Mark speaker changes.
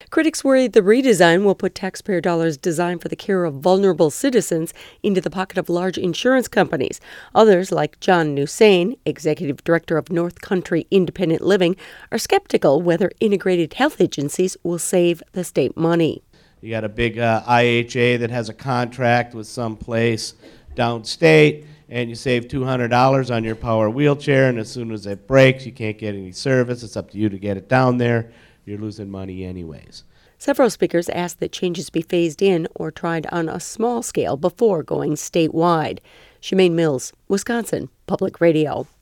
Speaker 1: Critics worry the redesign will put taxpayer dollars designed for the care of vulnerable citizens into the pocket of large insurance companies. Others, like John Nussain, executive director of North Country Independent Living, are skeptical whether integrated health agencies will save the state money.
Speaker 2: You got a big IHA that has a contract with some place downstate, and you save $200 on your power wheelchair, and as soon as it breaks, you can't get any service. It's up to you to get it down there. You're losing money anyways.
Speaker 1: Several speakers asked that changes be phased in or tried on a small scale before going statewide. Shemaine Mills, Wisconsin Public Radio.